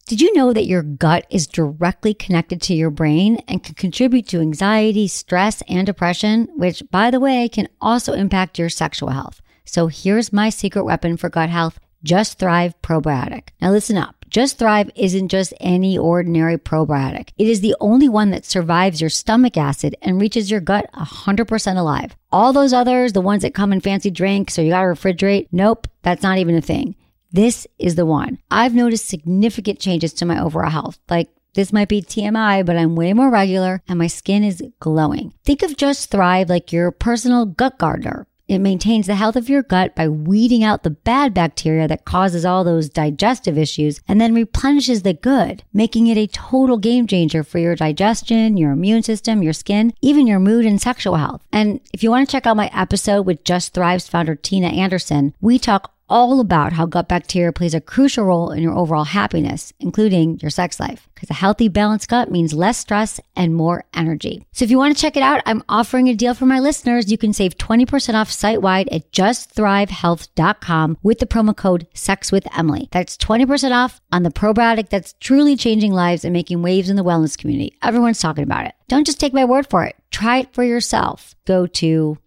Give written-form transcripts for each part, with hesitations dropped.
Did you know that your gut is directly connected to your brain and can contribute to anxiety, stress, and depression, which, by the way, can also impact your sexual health? So here's my secret weapon for gut health, Just Thrive Probiotic. Now listen up. Just Thrive isn't just any ordinary probiotic. It is the only one that survives your stomach acid and reaches your gut 100% alive. All those others, the ones that come in fancy drinks or you gotta refrigerate, nope, that's not even a thing. This is the one. I've noticed significant changes to my overall health. Like, this might be TMI, but I'm way more regular and my skin is glowing. Think of Just Thrive like your personal gut gardener. It maintains the health of your gut by weeding out the bad bacteria that causes all those digestive issues and then replenishes the good, making it a total game changer for your digestion, your immune system, your skin, even your mood and sexual health. And if you want to check out my episode with Just Thrive's founder, Tina Anderson, we talk all about how gut bacteria plays a crucial role in your overall happiness, including your sex life. Because a healthy, balanced gut means less stress and more energy. So if you want to check it out, I'm offering a deal for my listeners. You can save 20% off site-wide at justthrivehealth.com with the promo code SEXWithEmily. That's 20% off on the probiotic that's truly changing lives and making waves in the wellness community. Everyone's talking about it. Don't just take my word for it. Try it for yourself. Go to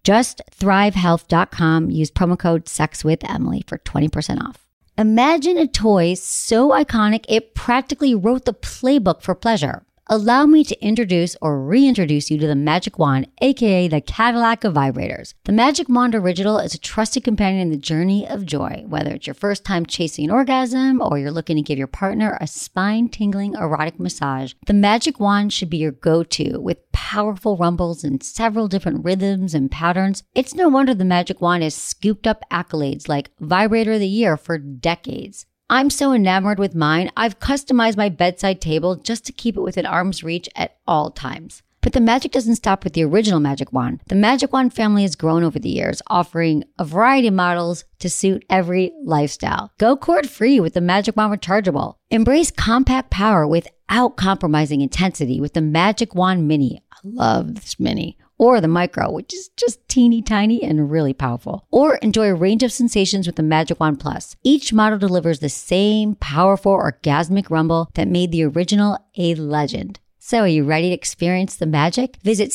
justthrivehealth.com. Use promo code SEXWithEmily for 20% off. Imagine a toy so iconic it practically wrote the playbook for pleasure. Allow me to introduce or reintroduce you to the Magic Wand, aka the Cadillac of vibrators. The Magic Wand Original is a trusted companion in the journey of joy. Whether it's your first time chasing an orgasm or you're looking to give your partner a spine-tingling erotic massage, the Magic Wand should be your go-to with powerful rumbles and several different rhythms and patterns. It's no wonder the Magic Wand has scooped up accolades like Vibrator of the Year for decades. I'm so enamored with mine, I've customized my bedside table just to keep it within arm's reach at all times. But the magic doesn't stop with the original Magic Wand. The Magic Wand family has grown over the years, offering a variety of models to suit every lifestyle. Go cord-free with the Magic Wand Rechargeable. Embrace compact power without compromising intensity with the Magic Wand Mini. I love this Mini. Or the Micro, which is just teeny tiny and really powerful. Or enjoy a range of sensations with the Magic Wand Plus. Each model delivers the same powerful orgasmic rumble that made the original a legend. So are you ready to experience the magic? Visit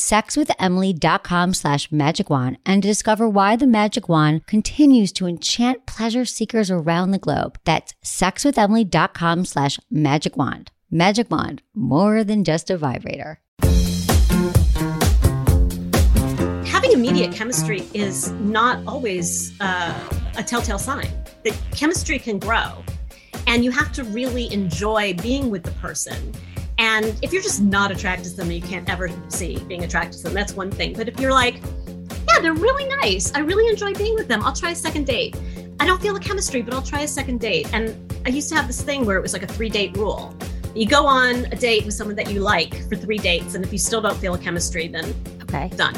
sexwithemily.com/magicwand and discover why the Magic Wand continues to enchant pleasure seekers around the globe. That's sexwithemily.com/magicwand. Magic Wand, more than just a vibrator. Having immediate chemistry is not always a telltale sign. The chemistry can grow, and you have to really enjoy being with the person. And if you're just not attracted to them, you can't ever see being attracted to them. That's one thing. But if you're like, yeah, they're really nice, I really enjoy being with them, I'll try a second date. I don't feel the chemistry, but I'll try a second date. And I used to have this thing where it was like a 3-date rule. You go on a date with someone that you like for 3 dates, and if you still don't feel a chemistry, then done.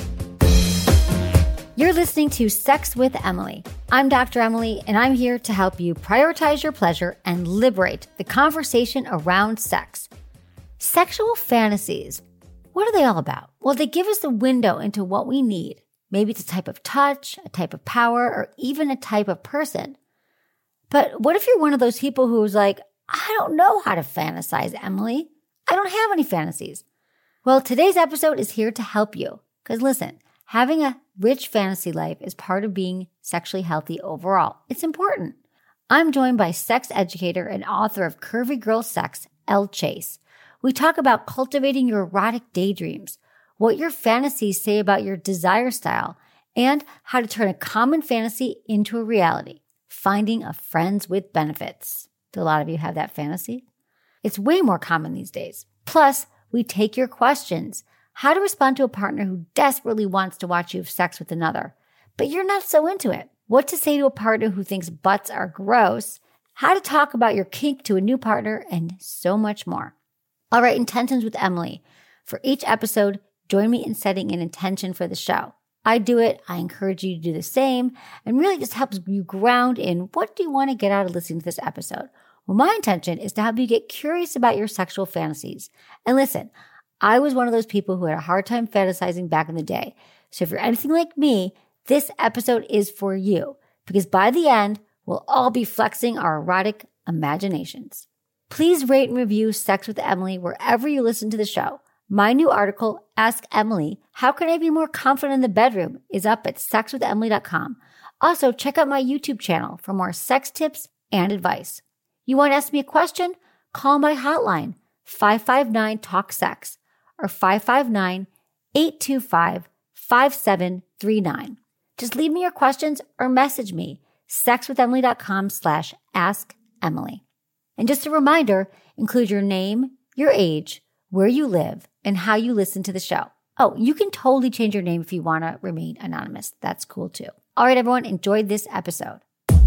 You're listening to Sex with Emily. I'm Dr. Emily, and I'm here to help you prioritize your pleasure and liberate the conversation around sex. Sexual fantasies, what are they all about? Well, they give us a window into what we need. Maybe it's a type of touch, a type of power, or even a type of person. But what if you're one of those people who's like, I don't know how to fantasize, Emily. I don't have any fantasies. Well, today's episode is here to help you. Because listen, having a rich fantasy life is part of being sexually healthy overall. It's important. I'm joined by sex educator and author of Curvy Girl Sex, Elle Chase. We talk about cultivating your erotic daydreams, what your fantasies say about your desire style, and how to turn a common fantasy into a reality, finding a friends with benefits. Do a lot of you have that fantasy? It's way more common these days. Plus, we take your questions. How to respond to a partner who desperately wants to watch you have sex with another, but you're not so into it. What to say to a partner who thinks butts are gross. How to talk about your kink to a new partner, and so much more. All right, intentions with Emily. For each episode, join me in setting an intention for the show. I do it. I encourage you to do the same, and really just helps you ground in what do you want to get out of listening to this episode. Well, my intention is to help you get curious about your sexual fantasies. And listen, I was one of those people who had a hard time fantasizing back in the day. So if you're anything like me, this episode is for you, because by the end, we'll all be flexing our erotic imaginations. Please rate and review Sex with Emily wherever you listen to the show. My new article, Ask Emily, How Can I Be More Confident in the Bedroom, is up at sexwithemily.com. Also, check out my YouTube channel for more sex tips and advice. You want to ask me a question? Call my hotline, 559-TALK-SEX or 559-825-5739. Just leave me your questions or message me, sexwithemily.com/askemily. And just a reminder, include your name, your age, where you live, and how you listen to the show. Oh, you can totally change your name if you want to remain anonymous. That's cool too. All right, everyone, enjoy this episode.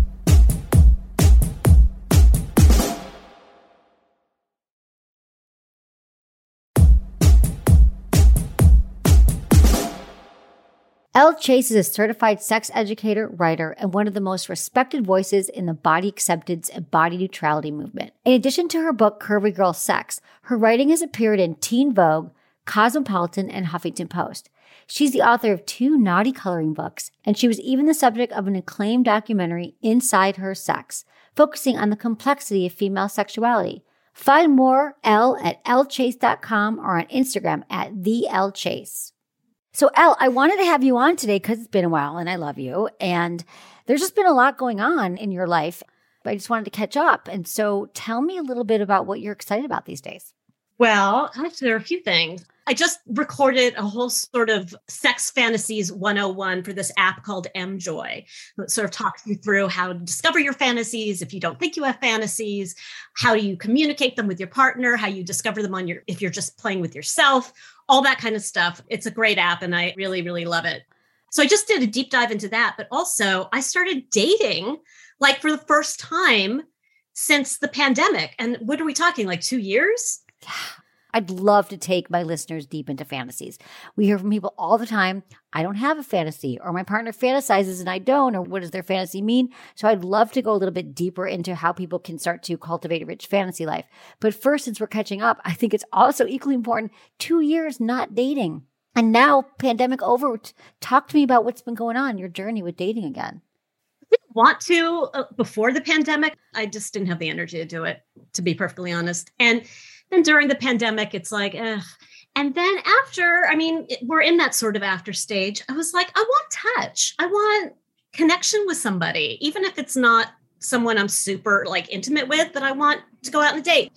Elle Chase is a certified sex educator, writer, and one of the most respected voices in the body acceptance and body neutrality movement. In addition to her book, Curvy Girl Sex, her writing has appeared in Teen Vogue, Cosmopolitan, and Huffington Post. She's the author of 2 naughty coloring books, and she was even the subject of an acclaimed documentary, Inside Her Sex, focusing on the complexity of female sexuality. Find more Elle at ellechase.com or on Instagram at @TheElleChase. So, Elle, I wanted to have you on today because it's been a while and I love you. And there's just been a lot going on in your life. I just wanted to catch up. And so tell me a little bit about what you're excited about these days. Well, actually, there are a few things. I just recorded a whole sort of sex fantasies 101 for this app called MJoy. It sort of talks you through how to discover your fantasies. If you don't think you have fantasies, how do you communicate them with your partner, how you discover them if you're just playing with yourself, all that kind of stuff. It's a great app and I really, really love it. So I just did a deep dive into that, but also I started dating like for the first time since the pandemic. And what are we talking, like 2 years? Yeah. I'd love to take my listeners deep into fantasies. We hear from people all the time, I don't have a fantasy, or my partner fantasizes and I don't, or what does their fantasy mean? So I'd love to go a little bit deeper into how people can start to cultivate a rich fantasy life. But first, since we're catching up, I think it's also equally important, 2 years not dating. And now, pandemic over, talk to me about what's been going on, your journey with dating again. I didn't want to before the pandemic. I just didn't have the energy to do it, to be perfectly honest. And during the pandemic, it's like, ugh. And then after, we're in that sort of after stage. I was like, I want touch. I want connection with somebody, even if it's not someone I'm super like intimate with, but I want to go out on a date.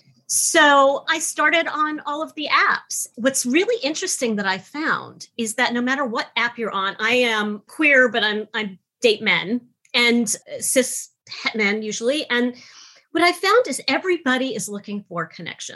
So I started on all of the apps. What's really interesting that I found is that no matter what app you're on, I am queer, but I date men and cis men usually. And what I found is everybody is looking for connection.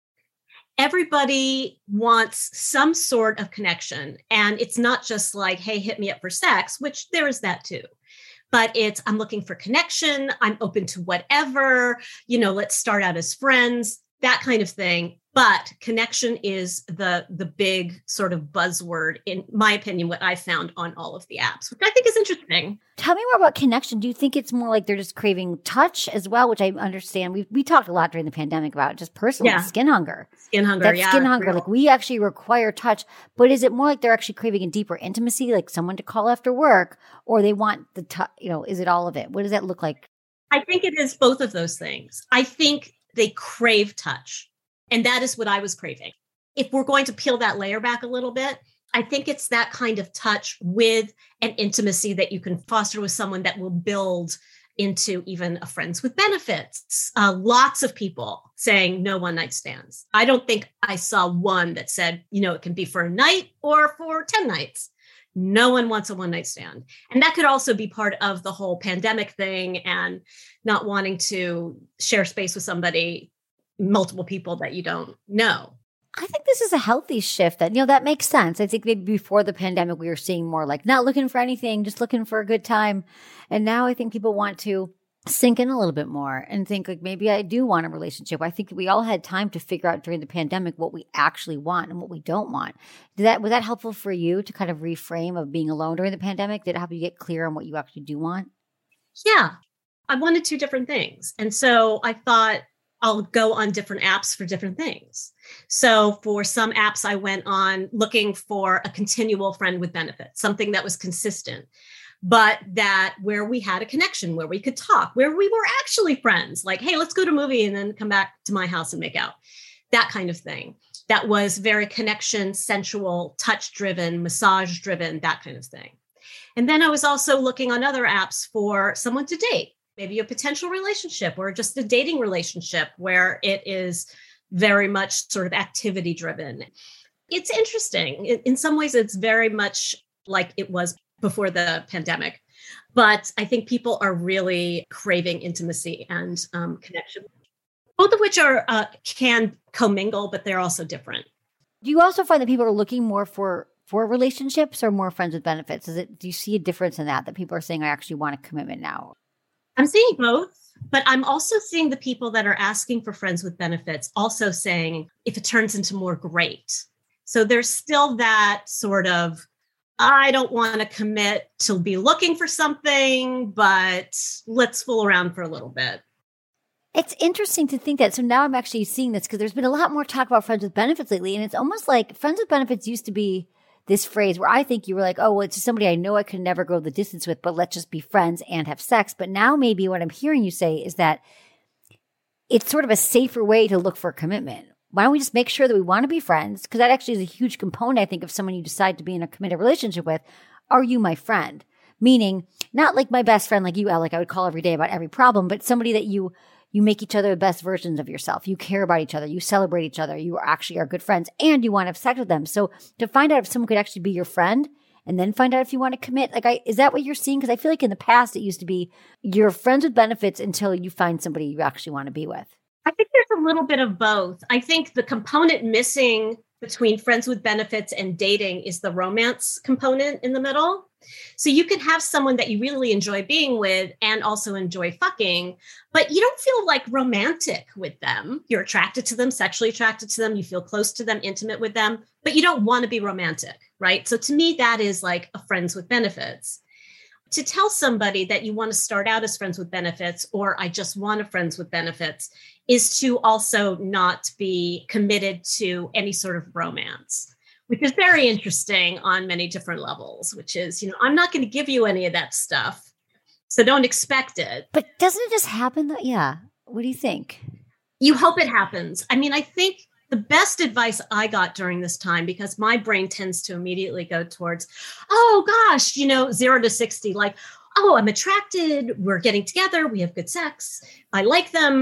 Everybody wants some sort of connection. And it's not just like, hey, hit me up for sex, which there is that too. But it's, I'm looking for connection. I'm open to whatever, let's start out as friends, that kind of thing. But connection is the big sort of buzzword, in my opinion, what I found on all of the apps, which I think is interesting. Tell me more about connection. Do you think it's more like they're just craving touch as well, which I understand? We talked a lot during the pandemic about just personally skin hunger. Skin hunger, That's skin hunger. Like we actually require touch, but is it more like they're actually craving a deeper intimacy, like someone to call after work, or they want the touch, is it all of it? What does that look like? I think it is both of those things. I think they crave touch. And that is what I was craving. If we're going to peel that layer back a little bit, I think it's that kind of touch with an intimacy that you can foster with someone that will build into even a friends with benefits. Lots of people saying no one night stands. I don't think I saw one that said, it can be for a night or for 10 nights. No one wants a one night stand. And that could also be part of the whole pandemic thing and not wanting to share space with somebody, multiple people that you don't know. I think this is a healthy shift that makes sense. I think maybe before the pandemic, we were seeing more like not looking for anything, just looking for a good time. And now I think people want to sink in a little bit more and think like, maybe I do want a relationship. I think we all had time to figure out during the pandemic what we actually want and what we don't want. Was that helpful for you to kind of reframe of being alone during the pandemic? Did it help you get clear on what you actually do want? Yeah, I wanted 2 different things. And so I thought, I'll go on different apps for different things. So for some apps, I went on looking for a continual friend with benefits, something that was consistent. but that where we had a connection, where we could talk, where we were actually friends, like, hey, let's go to a movie and then come back to my house and make out, that kind of thing. That was very connection, sensual, touch driven, massage driven, that kind of thing. And then I was also looking on other apps for someone to date, maybe a potential relationship or just a dating relationship where it is very much sort of activity driven. It's interesting. In some ways, it's very much like it was before the pandemic. But I think people are really craving intimacy and connection, both of which are can commingle, but they're also different. Do you also find that people are looking more for relationships or more friends with benefits? Do you see a difference in that people are saying, I actually want a commitment now? I'm seeing both, but I'm also seeing the people that are asking for friends with benefits also saying, if it turns into more, great. So there's still that sort of, I don't want to commit to be looking for something, but let's fool around for a little bit. It's interesting to think that. So now I'm actually seeing this because there's been a lot more talk about friends with benefits lately. And it's almost like friends with benefits used to be this phrase where I think you were like, oh, well, it's just somebody I know I could never go the distance with, but let's just be friends and have sex. But now maybe what I'm hearing you say is that it's sort of a safer way to look for a commitment. Why don't we just make sure that we want to be friends? Because that actually is a huge component, I think, of someone you decide to be in a committed relationship with. Are you my friend? Meaning, not like my best friend like you, Alec, I would call every day about every problem, but somebody that you make each other the best versions of yourself. You care about each other. You celebrate each other. You actually are good friends and you want to have sex with them. So to find out if someone could actually be your friend and then find out if you want to commit, is that what you're seeing? Because I feel like in the past, it used to be you're friends with benefits until you find somebody you actually want to be with. I think there's a little bit of both. I think the component missing between friends with benefits and dating is the romance component in the middle. So you can have someone that you really enjoy being with and also enjoy fucking, but you don't feel like romantic with them. You're attracted to them, sexually attracted to them. You feel close to them, intimate with them, but you don't want to be romantic, right? So to me, that is like a friends with benefits. To tell somebody that you want to start out as friends with benefits, or I just want a friends with benefits, is to also not be committed to any sort of romance, which is very interesting on many different levels, which is, I'm not going to give you any of that stuff, so don't expect it. But doesn't it just happen? Yeah. What do you think? You hope it happens. I mean, I think the best advice I got during this time, because my brain tends to immediately go towards, oh gosh, 0 to 60, like, oh, I'm attracted, we're getting together, we have good sex, I like them,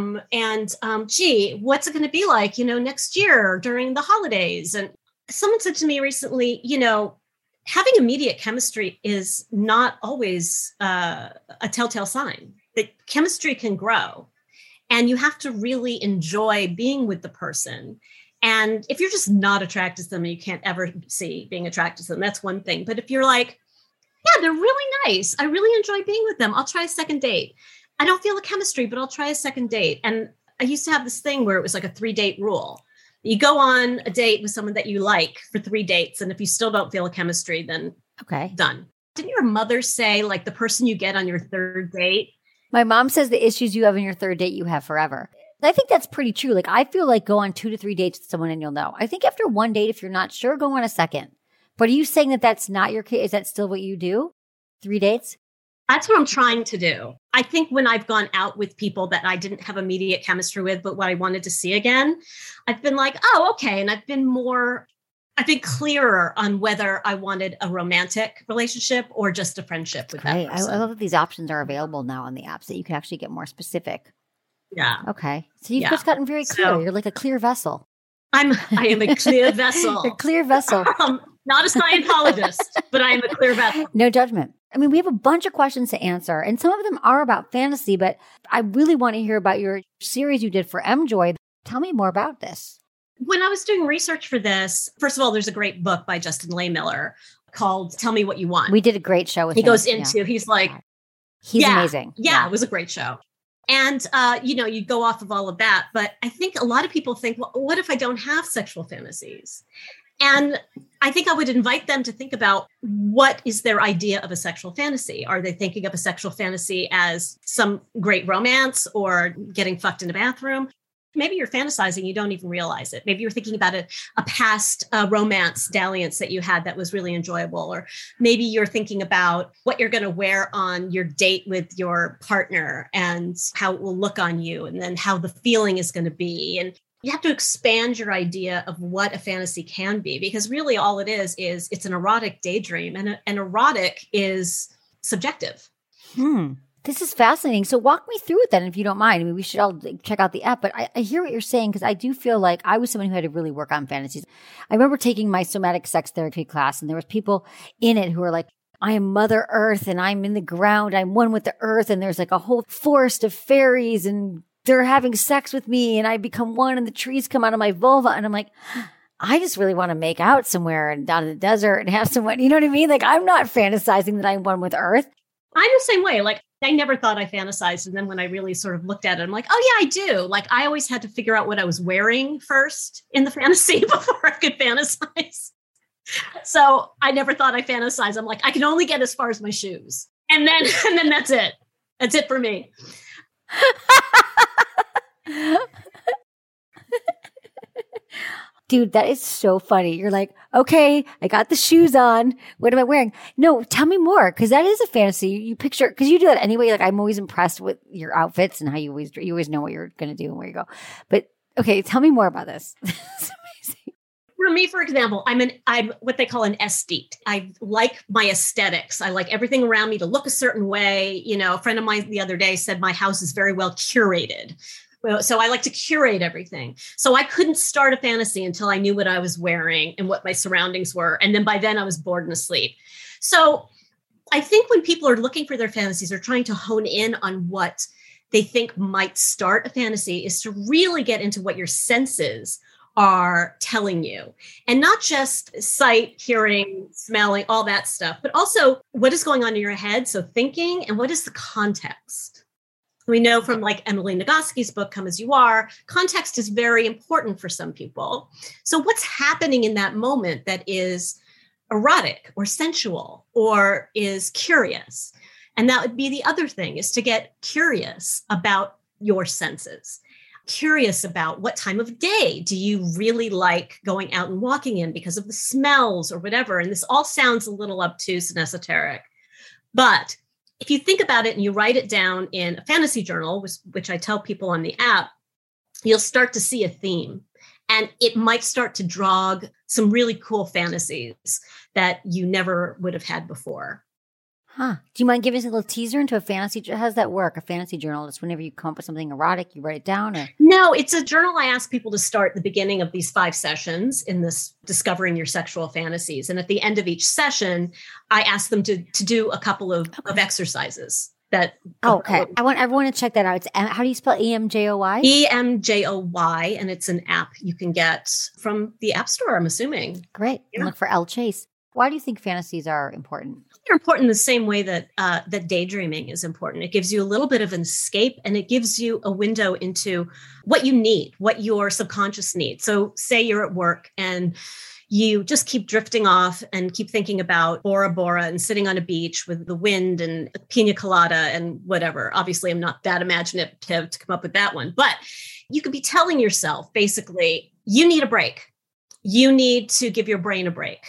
gee, what's it going to be like, next year during the holidays? And someone said to me recently, having immediate chemistry is not always a telltale sign that chemistry can grow. And you have to really enjoy being with the person. And if you're just not attracted to them and you can't ever see being attracted to them, that's one thing. But if you're like, yeah, they're really nice, I really enjoy being with them, I'll try a second date. I don't feel the chemistry, but I'll try a second date. And I used to have this thing where it was like a 3-date rule. You go on a date with someone that you like for 3 dates. And if you still don't feel a chemistry, then okay, done. Didn't your mother say like the person you get on your 3rd date? My mom says the issues you have on your 3rd date, you have forever. I think that's pretty true. Like, I feel like go on 2 to 3 dates with someone and you'll know. I think after 1 date, if you're not sure, go on a second. But are you saying that that's not your case? Is that still what you do? 3 dates? That's what I'm trying to do. I think when I've gone out with people that I didn't have immediate chemistry with, but what I wanted to see again, I've been like, oh, okay. And I've been clearer on whether I wanted a romantic relationship or just a friendship with that person. I love that these options are available now on the apps that you can actually get more specific. Yeah. Okay. So you've just gotten very clear. So, you're like a clear vessel. I am a clear vessel. A clear vessel. Not a Scientologist, but I am a clear vessel. No judgment. I mean, we have a bunch of questions to answer, and some of them are about fantasy, but I really want to hear about your series you did for MJoy. Tell me more about this. When I was doing research for this, first of all, there's a great book by Justin Lehmiller called Tell Me What You Want. We did a great show with him. He goes into, he's like... He's amazing. Yeah, it was a great show. And, you go off of all of that. But I think a lot of people think, well, what if I don't have sexual fantasies? And I think I would invite them to think about what is their idea of a sexual fantasy. Are they thinking of a sexual fantasy as some great romance or getting fucked in a bathroom? Maybe you're fantasizing, you don't even realize it. Maybe you're thinking about a past romance dalliance that you had that was really enjoyable. Or maybe you're thinking about what you're going to wear on your date with your partner and how it will look on you, and then how the feeling is going to be. And you have to expand your idea of what a fantasy can be, because really all it is it's an erotic daydream, and an erotic is subjective. This is fascinating. So walk me through it then, if you don't mind. I mean, we should all check out the app, but I hear what you're saying, because I do feel like I was someone who had to really work on fantasies. I remember taking my somatic sex therapy class, and there was people in it who were like, I am Mother Earth and I'm in the ground. I'm one with the earth. And there's like a whole forest of fairies and they're having sex with me and I become one and the trees come out of my vulva. And I'm like, I just really want to make out somewhere and down in the desert and have someone, you know what I mean? Like, I'm not fantasizing that I'm one with earth. I'm the same way. Like, I never thought I fantasized. And then when I really sort of looked at it, I'm like, oh yeah, I do. Like, I always had to figure out what I was wearing first in the fantasy before I could fantasize. So I never thought I fantasized. I'm like, I can only get as far as my shoes. And then that's it. That's it for me. Dude, that is so funny. You're like, okay, I got the shoes on. What am I wearing? No, tell me more. Cause that is a fantasy. You picture, cause you do that anyway. Like, I'm always impressed with your outfits and how you always know what you're going to do and where you go. But okay, tell me more about this. It's amazing. For me, for example, I'm what they call an aesthete. I like my aesthetics. I like everything around me to look a certain way. You know, a friend of mine the other day said my house is very well curated. So I like to curate everything. So I couldn't start a fantasy until I knew what I was wearing and what my surroundings were. And then by then I was bored and asleep. So I think when people are looking for their fantasies or trying to hone in on what they think might start a fantasy, is to really get into what your senses are telling you, and not just sight, hearing, smelling, all that stuff, but also what is going on in your head. So thinking, and what is the context? We know from like Emily Nagoski's book, Come As You Are, context is very important for some people. So what's happening in that moment that is erotic or sensual or is curious? And that would be the other thing, is to get curious about your senses. Curious about what time of day do you really like going out and walking in because of the smells or whatever. And this all sounds a little obtuse and esoteric, but if you think about it and you write it down in a fantasy journal, which I tell people on the app, you'll start to see a theme, and it might start to jog some really cool fantasies that you never would have had before. Huh. Do you mind giving us a little teaser into a fantasy? How does that work? A fantasy journal is whenever you come up with something erotic, you write it down? Or? No, it's a journal I ask people to start at the beginning of these 5 sessions in this Discovering Your Sexual Fantasies. And at the end of each session, I ask them to do a couple of exercises. Okay. I want everyone to check that out. It's, how do you spell EMJOY? EMJOY, and it's an app you can get from the App Store, I'm assuming. Great. Yeah. Look for Elle Chase. Why do you think fantasies are important? They're important the same way that that daydreaming is important. It gives you a little bit of an escape, and it gives you a window into what you need, what your subconscious needs. So say you're at work and you just keep drifting off and keep thinking about Bora Bora and sitting on a beach with the wind and a pina colada and whatever. Obviously, I'm not that imaginative to come up with that one, but you could be telling yourself, basically, you need a break. You need to give your brain a break.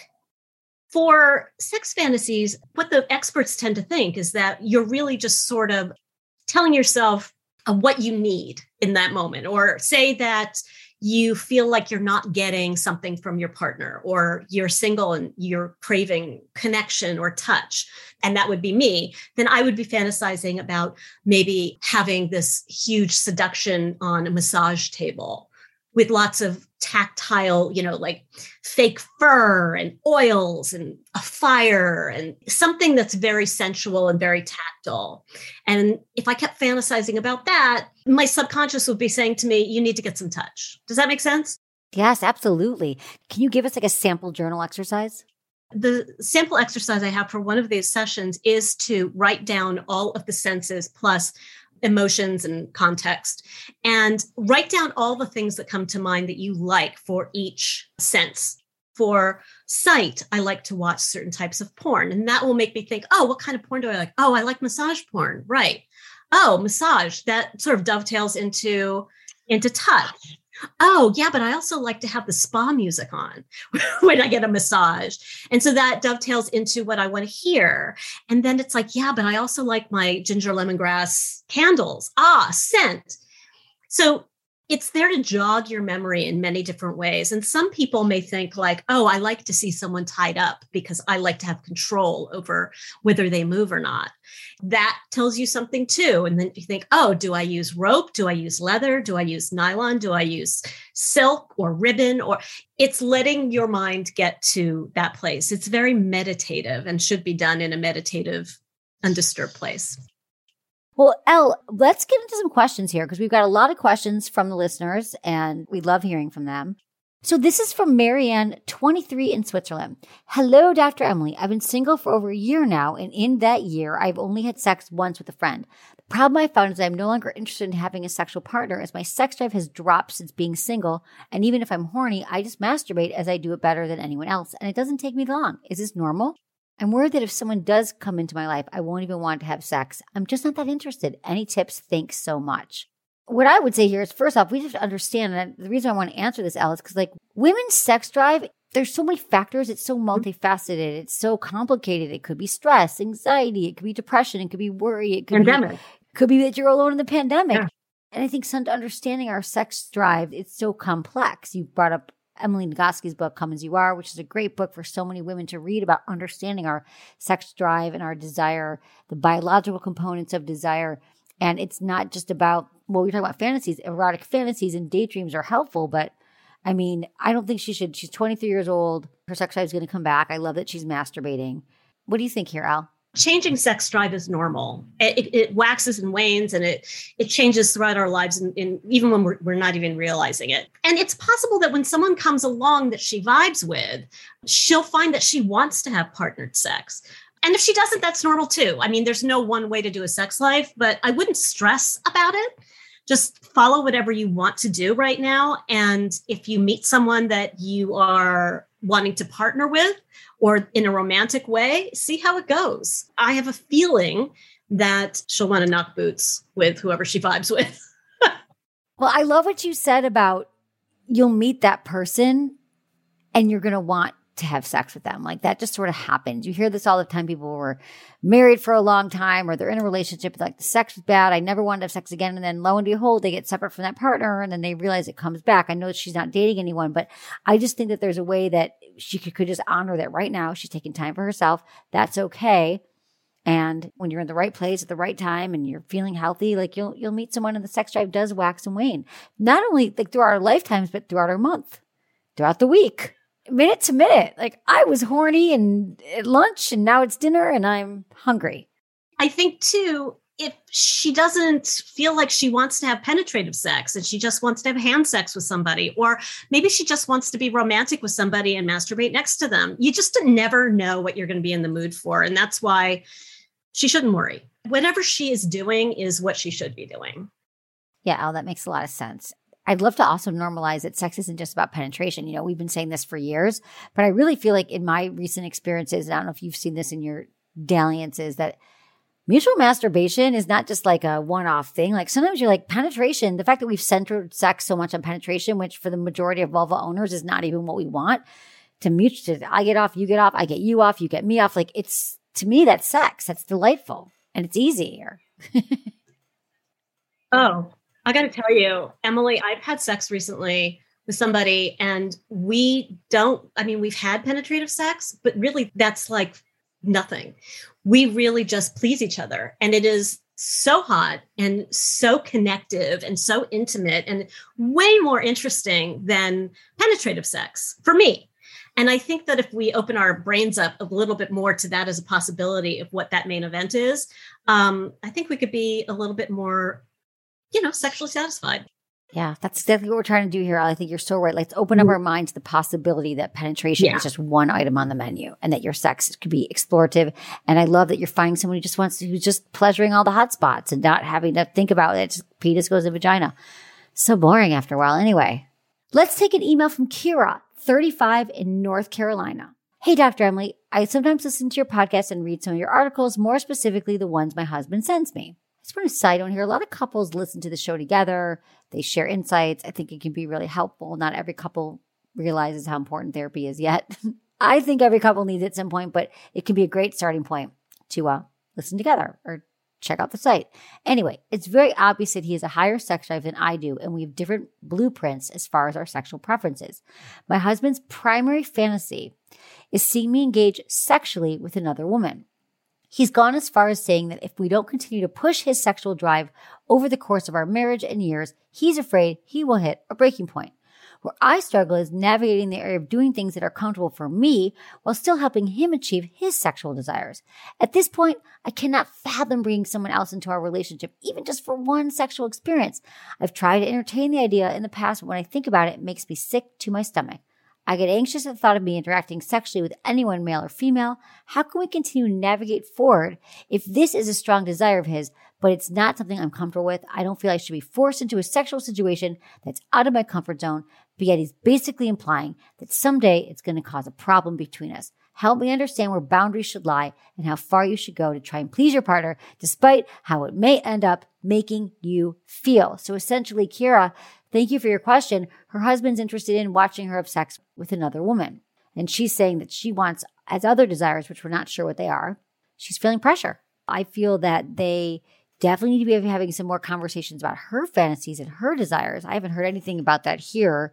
For sex fantasies, what the experts tend to think is that you're really just sort of telling yourself what you need in that moment, or say that you feel like you're not getting something from your partner, or you're single and you're craving connection or touch, and that would be me, then I would be fantasizing about maybe having this huge seduction on a massage table with lots of tactile, like fake fur and oils and a fire and something that's very sensual and very tactile. And if I kept fantasizing about that, my subconscious would be saying to me, you need to get some touch. Does that make sense? Yes, absolutely. Can you give us like a sample journal exercise? The sample exercise I have for one of these sessions is to write down all of the senses plus emotions and context, and write down all the things that come to mind that you like for each sense. For sight, I like to watch certain types of porn, and that will make me think, oh, what kind of porn do I like? Oh, I like massage porn. Right. Oh, massage. That sort of dovetails into into touch. Oh, yeah, but I also like to have the spa music on when I get a massage. And so that dovetails into what I want to hear. And then it's like, yeah, but I also like my ginger lemongrass candles. Scent. So it's there to jog your memory in many different ways. And some people may think like, oh, I like to see someone tied up because I like to have control over whether they move or not. That tells you something too. And then you think, oh, do I use rope? Do I use leather? Do I use nylon? Do I use silk or ribbon? Or it's letting your mind get to that place. It's very meditative and should be done in a meditative, undisturbed place. Well, Elle, let's get into some questions here because we've got a lot of questions from the listeners and we love hearing from them. So this is from Marianne, 23 in Switzerland. Hello, Dr. Emily. I've been single for over a year now, and in that year, I've only had sex once with a friend. The problem I found is I'm no longer interested in having a sexual partner as my sex drive has dropped since being single, and even if I'm horny, I just masturbate as I do it better than anyone else, and it doesn't take me long. Is this normal? I'm worried that if someone does come into my life, I won't even want to have sex. I'm just not that interested. Any tips? Thanks so much. What I would say here is, first off, we have to understand, and the reason I want to answer this, Alice, because like women's sex drive, there's so many factors. It's so multifaceted. It's so complicated. It could be stress, anxiety. It could be depression. It could be worry. It could be that you're alone in the pandemic. Yeah. And I think understanding our sex drive, it's so complex. You brought up Emily Nagoski's book, Come As You Are, which is a great book for so many women to read about understanding our sex drive and our desire, the biological components of desire. And it's not just about, well, we're talking about fantasies. Erotic fantasies and daydreams are helpful, but I mean, I don't think she should. She's 23 years old. Her sex drive is going to come back. I love that she's masturbating. What do you think here, Al? Changing sex drive is normal. It waxes and wanes, and it changes throughout our lives, and even when we're not even realizing it. And it's possible that when someone comes along that she vibes with, she'll find that she wants to have partnered sex. And if she doesn't, that's normal too. I mean, there's no one way to do a sex life, but I wouldn't stress about it. Just follow whatever you want to do right now. And if you meet someone that you are wanting to partner with or in a romantic way, see how it goes. I have a feeling that she'll want to knock boots with whoever she vibes with. Well, I love what you said about you'll meet that person and you're going to want to have sex with them. Like that just sort of happens. You hear this all the time. People were married for a long time or they're in a relationship, like the sex was bad. I never wanted to have sex again. And then lo and behold, they get separate from that partner and then they realize it comes back. I know she's not dating anyone, but I just think that there's a way that she could just honor that right now. She's taking time for herself. That's okay. And when you're in the right place at the right time and you're feeling healthy, like you'll meet someone and the sex drive does wax and wane. Not only like throughout our lifetimes, but throughout our month, throughout the week. Minute to minute. Like I was horny and at lunch and now it's dinner and I'm hungry. I think too, if she doesn't feel like she wants to have penetrative sex and she just wants to have hand sex with somebody, or maybe she just wants to be romantic with somebody and masturbate next to them, you just never know what you're going to be in the mood for. And that's why she shouldn't worry. Whatever she is doing is what she should be doing. Yeah, Al, that makes a lot of sense. I'd love to also normalize that sex isn't just about penetration. You know, we've been saying this for years, but I really feel like in my recent experiences, and I don't know if you've seen this in your dalliances, that mutual masturbation is not just like a one-off thing. Like sometimes you're like penetration, the fact that we've centered sex so much on penetration, which for the majority of vulva owners is not even what we want, I get off, you get off, I get you off, you get me off. Like it's, to me, that's sex. That's delightful. And it's easier. Oh, I got to tell you, Emily, I've had sex recently with somebody and we've had penetrative sex, but really that's like nothing. We really just please each other. And it is so hot and so connective and so intimate and way more interesting than penetrative sex for me. And I think that if we open our brains up a little bit more to that as a possibility of what that main event is, I think we could be a little bit more sexually satisfied. Yeah, that's definitely what we're trying to do here. I think you're so right. Let's open up our minds to the possibility that penetration is just one item on the menu and that your sex could be explorative. And I love that you're finding someone who's just pleasuring all the hot spots and not having to think about it. Just penis goes in vagina. So boring after a while. Anyway, let's take an email from Kira, 35 in North Carolina. Hey, Dr. Emily, I sometimes listen to your podcast and read some of your articles, more specifically the ones my husband sends me. I just want to side note here. A lot of couples listen to the show together. They share insights. I think it can be really helpful. Not every couple realizes how important therapy is yet. I think every couple needs it at some point, but it can be a great starting point to listen together or check out the site. Anyway, it's very obvious that he has a higher sex drive than I do, and we have different blueprints as far as our sexual preferences. My husband's primary fantasy is seeing me engage sexually with another woman. He's gone as far as saying that if we don't continue to push his sexual drive over the course of our marriage and years, he's afraid he will hit a breaking point. Where I struggle is navigating the area of doing things that are comfortable for me while still helping him achieve his sexual desires. At this point, I cannot fathom bringing someone else into our relationship, even just for one sexual experience. I've tried to entertain the idea in the past, but when I think about it, it makes me sick to my stomach. I get anxious at the thought of me interacting sexually with anyone, male or female. How can we continue to navigate forward if this is a strong desire of his, but it's not something I'm comfortable with? I don't feel I should be forced into a sexual situation that's out of my comfort zone, but yet he's basically implying that someday it's going to cause a problem between us. Help me understand where boundaries should lie and how far you should go to try and please your partner, despite how it may end up making you feel. So essentially, Kira, thank you for your question. Her husband's interested in watching her have sex with another woman. And she's saying that she wants, as other desires, which we're not sure what they are, she's feeling pressure. I feel that they definitely need to be having some more conversations about her fantasies and her desires. I haven't heard anything about that here.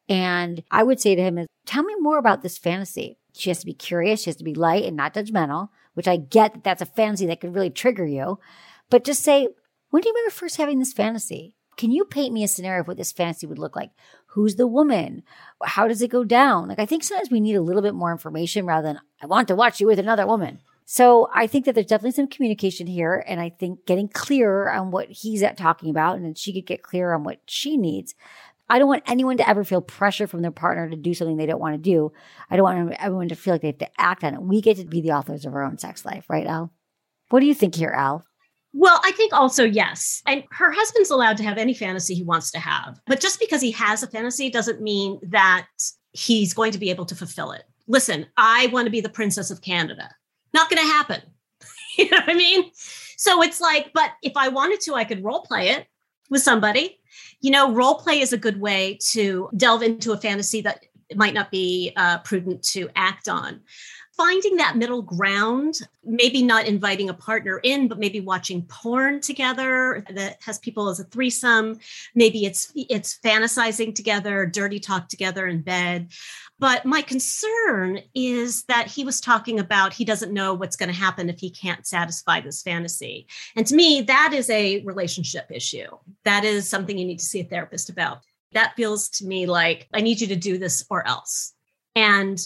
And I would say to him, tell me more about this fantasy. She has to be curious. She has to be light and not judgmental, which I get that that's a fantasy that could really trigger you. But just say, when do you remember first having this fantasy? Can you paint me a scenario of what this fantasy would look like? Who's the woman? How does it go down? Like, I think sometimes we need a little bit more information rather than, I want to watch you with another woman. So I think that there's definitely some communication here. And I think getting clearer on what he's talking about, and then she could get clearer on what she needs. I don't want anyone to ever feel pressure from their partner to do something they don't want to do. I don't want everyone to feel like they have to act on it. We get to be the authors of our own sex life, right, Al? What do you think here, Al? Well, I think also, yes. And her husband's allowed to have any fantasy he wants to have. But just because he has a fantasy doesn't mean that he's going to be able to fulfill it. Listen, I want to be the Princess of Canada. Not going to happen. You know what I mean? So it's like, but if I wanted to, I could role play it with somebody. You know, role play is a good way to delve into a fantasy that it might not be prudent to act on. Finding that middle ground, maybe not inviting a partner in, but maybe watching porn together that has people as a threesome. Maybe it's fantasizing together, dirty talk together in bed. But my concern is that he was talking about he doesn't know what's going to happen if he can't satisfy this fantasy. And to me, that is a relationship issue. That is something you need to see a therapist about. That feels to me like, I need you to do this or else. And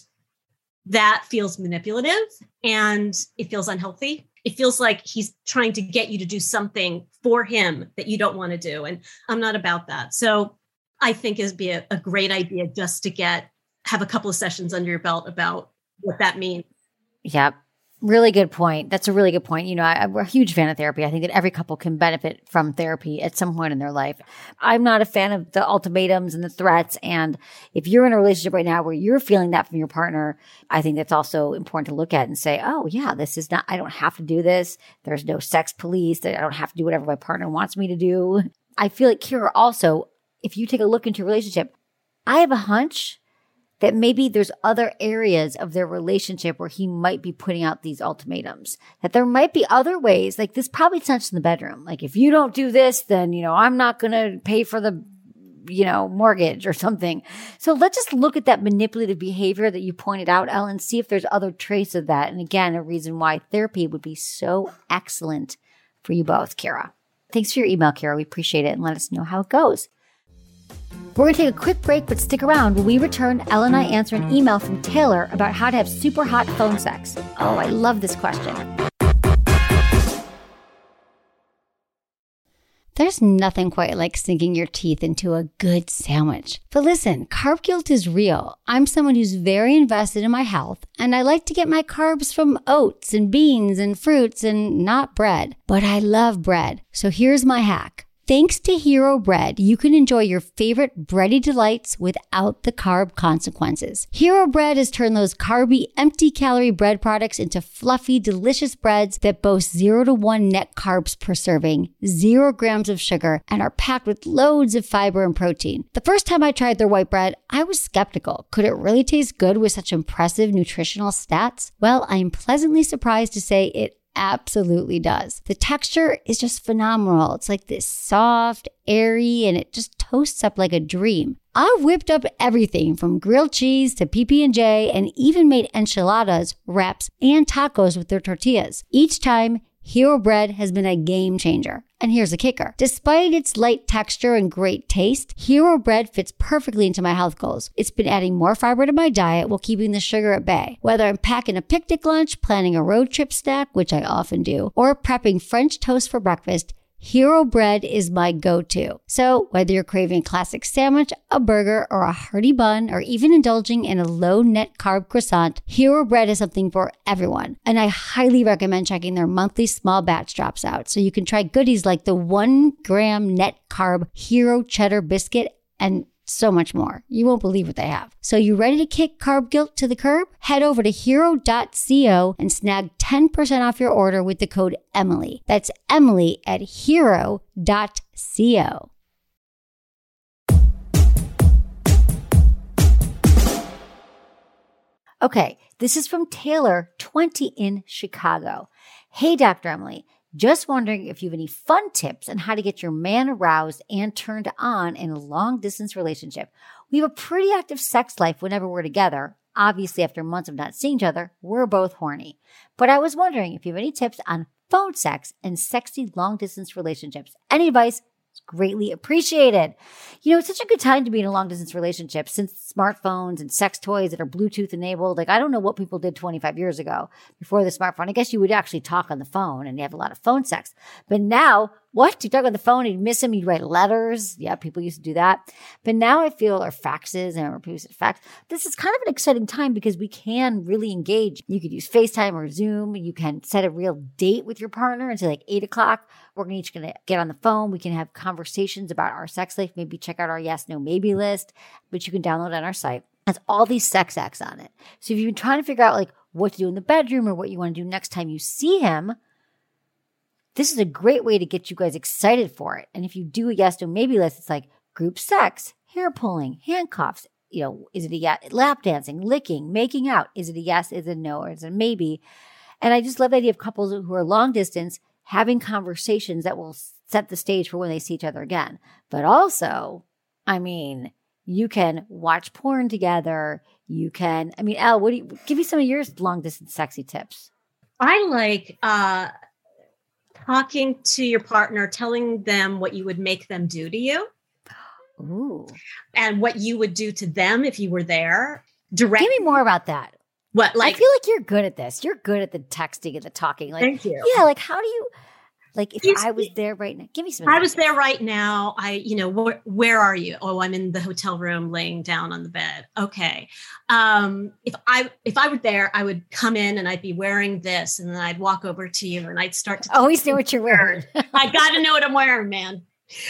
that feels manipulative and it feels unhealthy. It feels like he's trying to get you to do something for him that you don't want to do. And I'm not about that. So I think it'd be a great idea just to have a couple of sessions under your belt about what that means. Yep. Really good point. That's a really good point. You know, I'm a huge fan of therapy. I think that every couple can benefit from therapy at some point in their life. I'm not a fan of the ultimatums and the threats. And if you're in a relationship right now where you're feeling that from your partner, I think that's also important to look at and say, oh yeah, this is not, I don't have to do this. There's no sex police. I don't have to do whatever my partner wants me to do. I feel like, Kira, also, if you take a look into your relationship, I have a hunch that maybe there's other areas of their relationship where he might be putting out these ultimatums, that there might be other ways, like this probably it's not just in the bedroom. Like, if you don't do this, then, you know, I'm not going to pay for the, you know, mortgage or something. So let's just look at that manipulative behavior that you pointed out, Ellen, see if there's other traits of that. And again, a reason why therapy would be so excellent for you both, Kira. Thanks for your email, Kira. We appreciate it, and let us know how it goes. We're going to take a quick break, but stick around. When we return, Elle and I answer an email from Taylor about how to have super hot phone sex. Oh, I love this question. There's nothing quite like sinking your teeth into a good sandwich. But listen, carb guilt is real. I'm someone who's very invested in my health, and I like to get my carbs from oats and beans and fruits and not bread. But I love bread. So here's my hack. Thanks to Hero Bread, you can enjoy your favorite bready delights without the carb consequences. Hero Bread has turned those carby, empty-calorie bread products into fluffy, delicious breads that boast 0 to 1 net carbs per serving, 0 grams of sugar, and are packed with loads of fiber and protein. The first time I tried their white bread, I was skeptical. Could it really taste good with such impressive nutritional stats? Well, I am pleasantly surprised to say it absolutely does. The texture is just phenomenal. It's like this soft, airy, and it just toasts up like a dream. I've whipped up everything from grilled cheese to PB&J and even made enchiladas, wraps, and tacos with their tortillas. Each time, Hero Bread has been a game changer. And here's the kicker. Despite its light texture and great taste, Hero Bread fits perfectly into my health goals. It's been adding more fiber to my diet while keeping the sugar at bay. Whether I'm packing a picnic lunch, planning a road trip snack, which I often do, or prepping French toast for breakfast, Hero Bread is my go-to. So whether you're craving a classic sandwich, a burger, or a hearty bun, or even indulging in a low-net carb croissant, Hero Bread is something for everyone. And I highly recommend checking their monthly small batch drops out so you can try goodies like the 1 gram net carb Hero Cheddar Biscuit and so much more. You won't believe what they have. So you ready to kick carb guilt to the curb? Head over to hero.co and snag 10% off your order with the code Emily. That's Emily at hero.co. Okay, this is from Taylor, 20 in Chicago. Hey, Dr. Emily. Just wondering if you have any fun tips on how to get your man aroused and turned on in a long-distance relationship. We have a pretty active sex life whenever we're together. Obviously, after months of not seeing each other, we're both horny. But I was wondering if you have any tips on phone sex and sexy long-distance relationships. Any advice? It's greatly appreciated. You know, it's such a good time to be in a long-distance relationship since smartphones and sex toys that are Bluetooth enabled. Like, I don't know what people did 25 years ago before the smartphone. I guess you would actually talk on the phone and you have a lot of phone sex. But now, what? You talk on the phone and you miss him, you write letters. Yeah, people used to do that. But now I feel, or faxes, and people used to fax. This is kind of an exciting time because we can really engage. You could use FaceTime or Zoom. You can set a real date with your partner and say like 8 o'clock. We're each going to get on the phone. We can have conversations about our sex life. Maybe check out our yes, no, maybe list, which you can download on our site. It has all these sex acts on it. So if you've been trying to figure out like what to do in the bedroom or what you want to do next time you see him, this is a great way to get you guys excited for it. And if you do a yes, no, maybe list, it's like group sex, hair pulling, handcuffs. You know, is it a yes? Lap dancing, licking, making out. Is it a yes? Is it a no? Or is it a maybe? And I just love the idea of couples who are long distance having conversations that will set the stage for when they see each other again. But also, I mean, you can watch porn together. You can, I mean, Elle, give me some of your long distance sexy tips. I like, talking to your partner, telling them what you would make them do to you. Ooh. And what you would do to them if you were there. Give me more about that. What? Like, I feel like you're good at this. You're good at the texting and the talking. Like, thank you. Yeah. Like, how do you, like, if I was there right now, give me some. I was there right now. Where are you? Oh, I'm in the hotel room laying down on the bed. Okay. If I were there, I would come in and I'd be wearing this and then I'd walk over to you and I'd start to always know what you're wearing. I got to know what I'm wearing, man.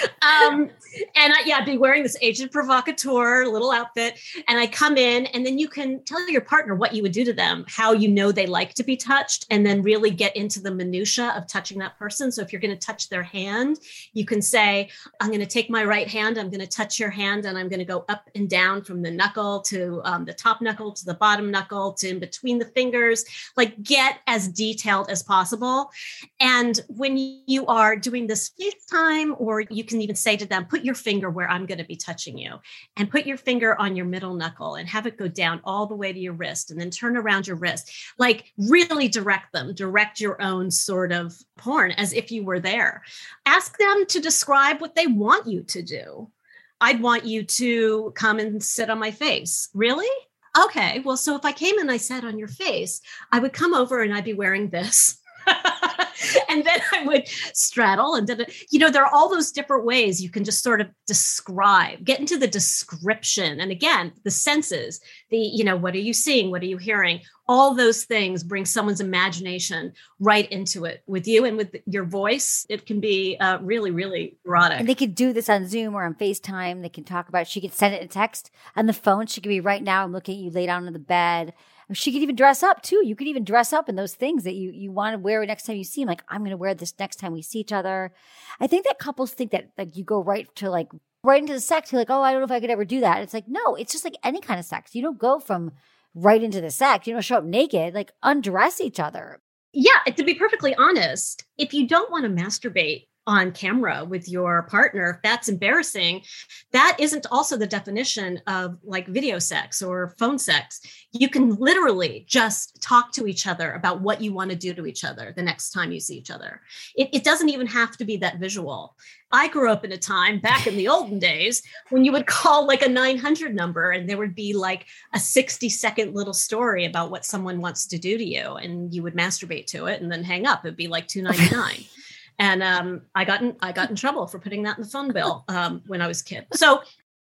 And I'd be wearing this agent provocateur little outfit, and I come in, and then you can tell your partner what you would do to them, how you know they like to be touched, and then really get into the minutia of touching that person. So if you're going to touch their hand, you can say, I'm going to take my right hand, I'm going to touch your hand, and I'm going to go up and down from the knuckle to the top knuckle to the bottom knuckle to in between the fingers. Like, get as detailed as possible. And when you are doing this FaceTime, or you can even say to them, put your finger where I'm going to be touching you, and put your finger on your middle knuckle and have it go down all the way to your wrist, and then turn around your wrist. Like, really direct your own sort of porn as if you were there. Ask them to describe what they want you to do. I'd want you to come and sit on my face. Really? Okay. Well, so if I came and I sat on your face, I would come over and I'd be wearing this. And then I would straddle and there are all those different ways you can just sort of get into the description. And again, the senses, what are you seeing? What are you hearing? All those things bring someone's imagination right into it. With you and with your voice, it can be really, really erotic. And they could do this on Zoom or on FaceTime. They can talk about it. She could send it in text on the phone. She could be right now, I'm looking at you lay down on the bed. She could even dress up too. You could even dress up in those things that you want to wear next time you see him. Like, I'm going to wear this next time we see each other. I think that couples think that like you go right into the sex. You're like, oh, I don't know if I could ever do that. It's like, no, it's just like any kind of sex. You don't go from right into the sex. You don't show up naked, like undress each other. Yeah. To be perfectly honest, if you don't want to masturbate on camera with your partner, if that's embarrassing, that isn't also the definition of like video sex or phone sex. You can literally just talk to each other about what you want to do to each other the next time you see each other. It doesn't even have to be that visual. I grew up in a time back in the olden days when you would call like a 900 number and there would be like a 60-second little story about what someone wants to do to you, and you would masturbate to it and then hang up. It'd be like $2.99. And I got in trouble for putting that in the phone bill when I was a kid. So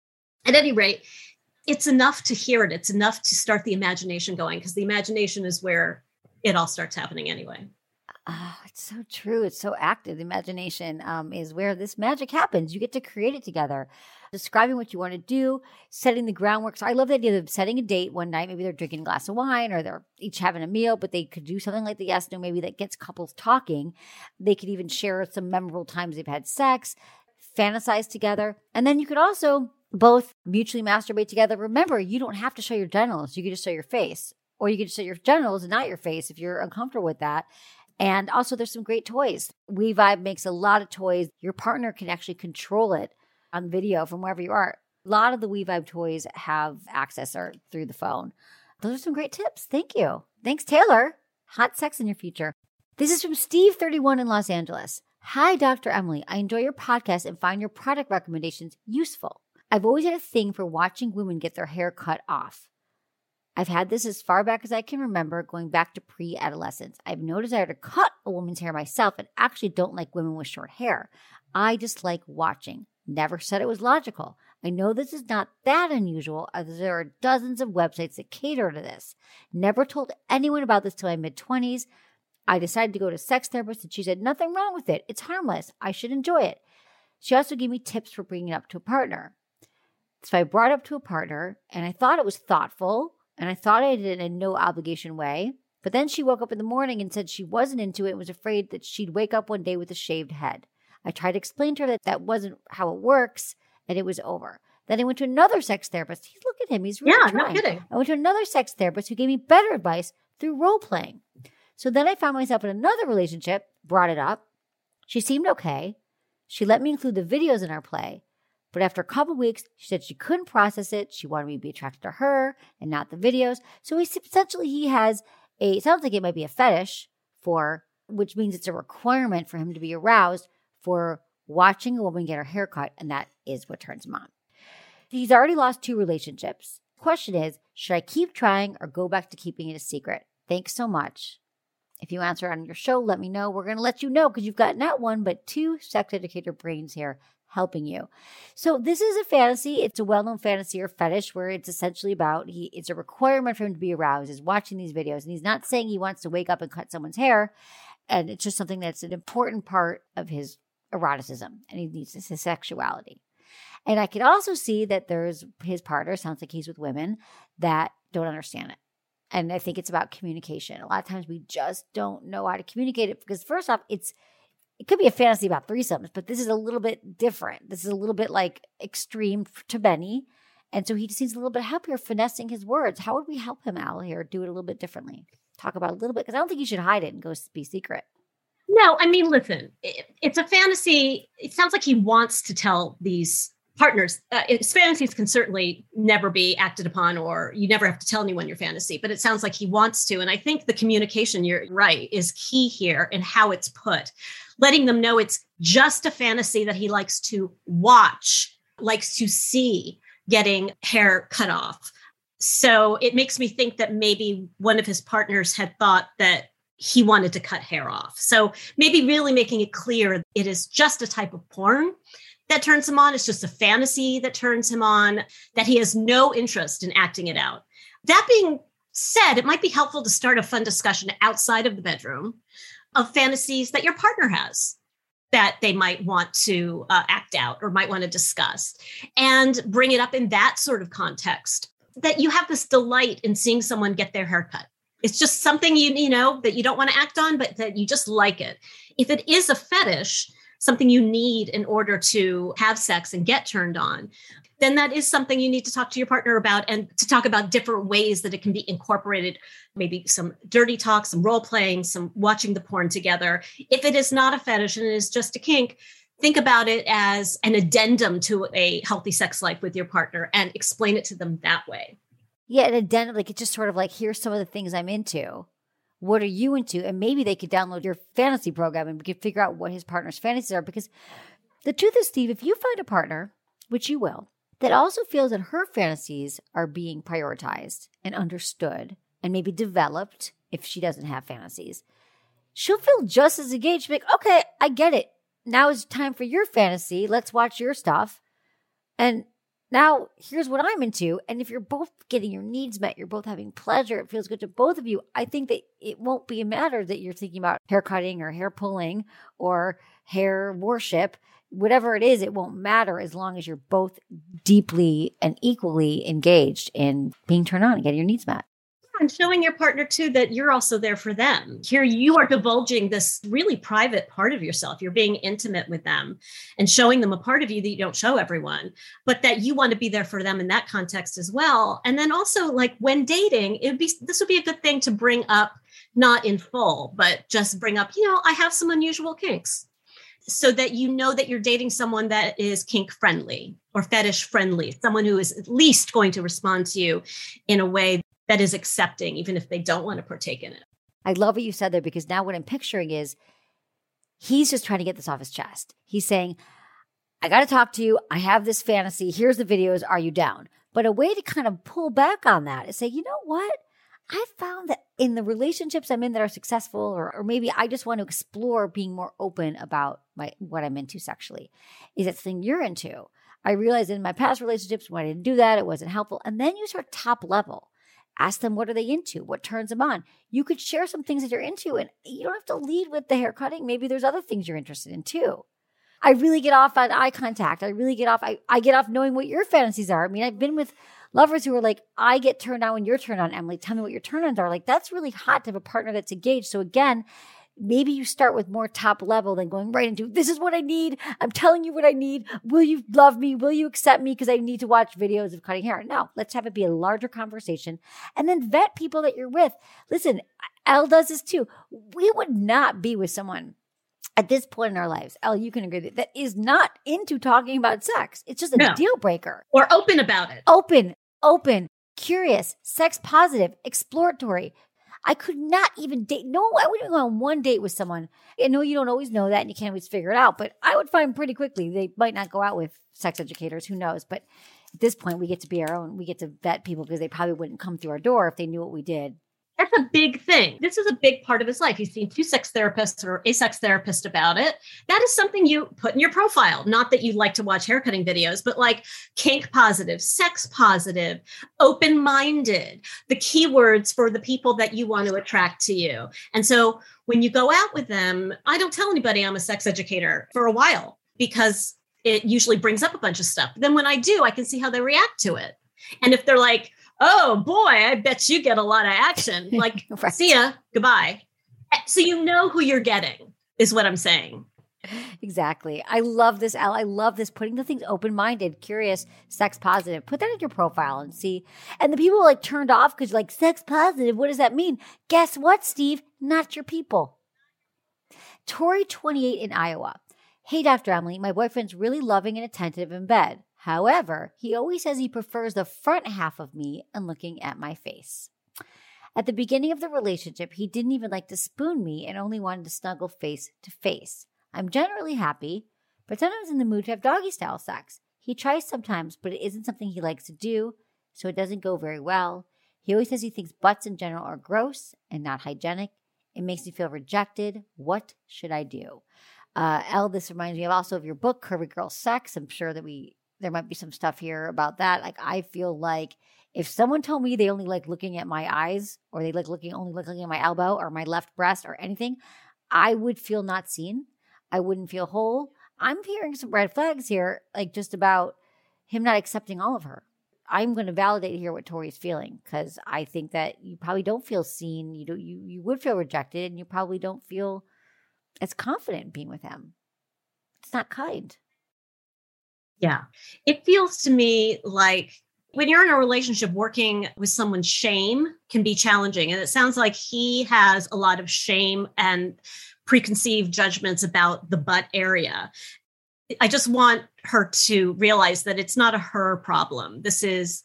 at any rate, it's enough to hear it. It's enough to start the imagination going, because the imagination is where it all starts happening anyway. Oh, it's so true. It's so active. The imagination is where this magic happens. You get to create it together. Describing what you want to do, setting the groundwork. So I love the idea of setting a date one night. Maybe they're drinking a glass of wine or they're each having a meal, but they could do something like the yes, no, maybe that gets couples talking. They could even share some memorable times they've had sex, fantasize together. And then you could also both mutually masturbate together. Remember, you don't have to show your genitals. You could just show your face, or you could just show your genitals and not your face if you're uncomfortable with that. And also there's some great toys. WeVibe makes a lot of toys. Your partner can actually control it on video from wherever you are. A lot of the WeVibe toys have access or through the phone. Those are some great tips. Thank you. Thanks, Taylor. Hot sex in your future. This is from Steve, 31 in Los Angeles. Hi, Dr. Emily. I enjoy your podcast and find your product recommendations useful. I've always had a thing for watching women get their hair cut off. I've had this as far back as I can remember, going back to pre-adolescence. I have no desire to cut a woman's hair myself and actually don't like women with short hair. I just like watching. Never said it was logical. I know this is not that unusual, as there are dozens of websites that cater to this. Never told anyone about this till my mid-20s. I decided to go to a sex therapist and she said, nothing wrong with it. It's harmless. I should enjoy it. She also gave me tips for bringing it up to a partner. So I brought it up to a partner and I thought it was thoughtful and I thought I did it in a no obligation way. But then she woke up in the morning and said she wasn't into it and was afraid that she'd wake up one day with a shaved head. I tried to explain to her that that wasn't how it works, and it was over. Then I went to another sex therapist. Look at him. He's really trying. No kidding. I went to another sex therapist who gave me better advice through role-playing. So then I found myself in another relationship, brought it up. She seemed okay. She let me include the videos in our play. But after a couple weeks, she said she couldn't process it. She wanted me to be attracted to her and not the videos. So essentially he has it sounds like it might be a fetish for, which means it's a requirement for him to be aroused for watching a woman get her hair cut, and that is what turns him on. He's already lost 2 relationships. The question is, should I keep trying or go back to keeping it a secret? Thanks so much. If you answer on your show, let me know. We're going to let you know because you've got not 1, but 2 sex educator brains here helping you. So this is a fantasy. It's a well-known fantasy or fetish where it's essentially about, it's a requirement for him to be aroused, is watching these videos. And he's not saying he wants to wake up and cut someone's hair. And it's just something that's an important part of his eroticism, and he needs his sexuality. And I could also see that there's his partner, sounds like he's with women that don't understand it. And I think it's about communication. A lot of times we just don't know how to communicate it because first off, it could be a fantasy about threesomes, but this is a little bit different. This is a little bit like extreme to Benny. And so he just needs a little bit of help here finessing his words. How would we help him, Al, here do it a little bit differently? Talk about it a little bit, because I don't think you should hide it and go be secret. No, I mean, listen, it's a fantasy. It sounds like he wants to tell these partners. Fantasies can certainly never be acted upon, or you never have to tell anyone your fantasy, but it sounds like he wants to. And I think the communication, you're right, is key here in how it's put. Letting them know it's just a fantasy that he likes to watch, likes to see getting hair cut off. So it makes me think that maybe one of his partners had thought that he wanted to cut hair off. So maybe really making it clear it is just a type of porn that turns him on. It's just a fantasy that turns him on, that he has no interest in acting it out. That being said, it might be helpful to start a fun discussion outside of the bedroom of fantasies that your partner has that they might want to act out or might want to discuss, and bring it up in that sort of context, that you have this delight in seeing someone get their hair cut. It's just something you know that you don't want to act on, but that you just like it. If it is a fetish, something you need in order to have sex and get turned on, then that is something you need to talk to your partner about, and to talk about different ways that it can be incorporated, maybe some dirty talk, some role playing, some watching the porn together. If it is not a fetish and it is just a kink, think about it as an addendum to a healthy sex life with your partner and explain it to them that way. Yeah, an addendum, like it's just sort of like, here's some of the things I'm into. What are you into? And maybe they could download your fantasy program and we could figure out what his partner's fantasies are. Because the truth is, Steve, if you find a partner, which you will, that also feels that her fantasies are being prioritized and understood and maybe developed if she doesn't have fantasies, she'll feel just as engaged. Like, okay, I get it. Now is time for your fantasy. Let's watch your stuff. And now here's what I'm into. And if you're both getting your needs met, you're both having pleasure, it feels good to both of you, I think that it won't be a matter that you're thinking about hair cutting or hair pulling or hair worship. Whatever it is, it won't matter as long as you're both deeply and equally engaged in being turned on and getting your needs met. And showing your partner, too, that you're also there for them. Here you are divulging this really private part of yourself. You're being intimate with them and showing them a part of you that you don't show everyone, but that you want to be there for them in that context as well. And then also, like when dating, this would be a good thing to bring up, not in full, but just bring up, I have some unusual kinks. So that you know that you're dating someone that is kink friendly or fetish friendly, someone who is at least going to respond to you in a way that is accepting, even if they don't want to partake in it. I love what you said there, because now what I'm picturing is he's just trying to get this off his chest. He's saying, I got to talk to you. I have this fantasy. Here's the videos. Are you down? But a way to kind of pull back on that is say, you know what? I found that in the relationships I'm in that are successful, or maybe I just want to explore being more open about what I'm into sexually. Is it something you're into? I realized in my past relationships when I didn't do that, it wasn't helpful. And then you start top level. Ask them, what are they into? What turns them on? You could share some things that you're into, and you don't have to lead with the hair cutting. Maybe there's other things you're interested in too. I really get off on eye contact. I get off knowing what your fantasies are. I mean, I've been with lovers who are like, I get turned on when you're turned on, Emily. Tell me what your turn-ons are. Like, that's really hot to have a partner that's engaged. So again, maybe you start with more top level than going right into, this is what I need. I'm telling you what I need. Will you love me? Will you accept me? Because I need to watch videos of cutting hair. No, let's have it be a larger conversation and then vet people that you're with. Listen, Elle does this too. We would not be with someone at this point in our lives, Elle, you can agree that is not into talking about sex. It's just a deal breaker. Or open about it. Open, curious, sex positive, exploratory. I could not even date. No, I wouldn't go on one date with someone. I know you don't always know that and you can't always figure it out, but I would find pretty quickly they might not go out with sex educators. Who knows? But at this point, we get to be our own. We get to vet people because they probably wouldn't come through our door if they knew what we did. That's a big thing. This is a big part of his life. He's seen 2 sex therapists or a sex therapist about it. That is something you put in your profile. Not that you like to watch haircutting videos, but like kink positive, sex positive, open-minded, the keywords for the people that you want to attract to you. And so when you go out with them, I don't tell anybody I'm a sex educator for a while because it usually brings up a bunch of stuff. Then when I do, I can see how they react to it. And if they're like, oh boy, I bet you get a lot of action. Like, right. See ya, goodbye. So you know who you're getting is what I'm saying. Exactly. I love this, Elle. I love this, putting the things open-minded, curious, sex positive. Put that in your profile and see. And the people like turned off because like, sex positive, what does that mean? Guess what, Steve? Not your people. Tori, 28 in Iowa. Hey, Dr. Emily, my boyfriend's really loving and attentive in bed. However, he always says he prefers the front half of me and looking at my face. At the beginning of the relationship, he didn't even like to spoon me and only wanted to snuggle face to face. I'm generally happy, but sometimes in the mood to have doggy style sex. He tries sometimes, but it isn't something he likes to do, so it doesn't go very well. He always says he thinks butts in general are gross and not hygienic, It makes me feel rejected. What should I do? Elle, this reminds me also of your book, Curvy Girl Sex. I'm sure that there might be some stuff here about that. Like, I feel like if someone told me they only like looking at my eyes, or they only looking at my elbow or my left breast or anything, I would feel not seen. I wouldn't feel whole. I'm hearing some red flags here, like just about him not accepting all of her. I'm going to validate here what Tori's feeling, because I think that you probably don't feel seen. You would feel rejected, and you probably don't feel as confident in being with him. It's not kind. Yeah. It feels to me like when you're in a relationship, working with someone's shame can be challenging. And it sounds like he has a lot of shame and preconceived judgments about the butt area. I just want her to realize that it's not a her problem. This is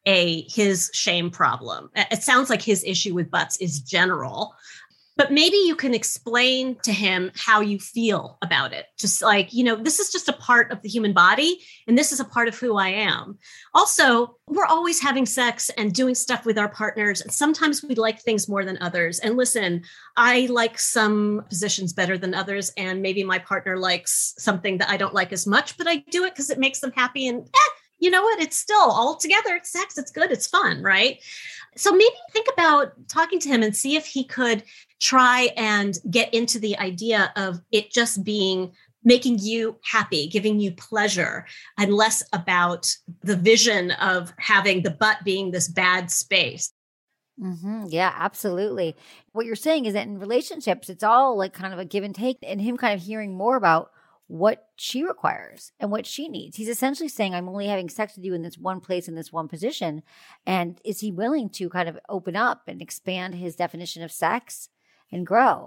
his shame problem. It sounds like his issue with butts is general, but maybe you can explain to him how you feel about it. Just like, this is just a part of the human body, and this is a part of who I am. Also, we're always having sex and doing stuff with our partners. And sometimes we like things more than others. And listen, I like some positions better than others. And maybe my partner likes something that I don't like as much, but I do it because it makes them happy. And you know what? It's still all together. It's sex. It's good. It's fun, right? So maybe think about talking to him and see if he could try and get into the idea of it just making you happy, giving you pleasure, and less about the vision of having the butt being this bad space. Mm-hmm. Yeah, absolutely. What you're saying is that in relationships, it's all like kind of a give and take, and him kind of hearing more about what she requires and what she needs. He's essentially saying, I'm only having sex with you in this one place, in this one position. And is he willing to kind of open up and expand his definition of sex and grow?